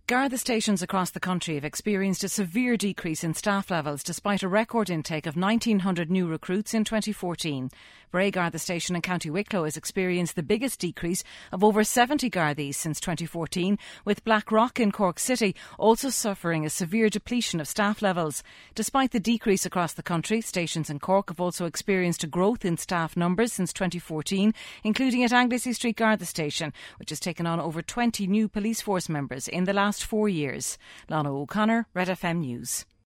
Garda stations across the country have experienced a severe decrease in staff levels despite a record intake of 1,900 new recruits in 2014. Bray Garda Station in County Wicklow has experienced the biggest decrease of over 70 Gardaí since 2014, with Blackrock in Cork City also suffering a severe depletion of staff levels. Despite the decrease across the country, stations in Cork have also experienced a growth in staff numbers since 2014, including at Anglesey Street Garda Station, which has taken on over 20 new police force members in the last 4 years. Lana O'Connor, Red FM News.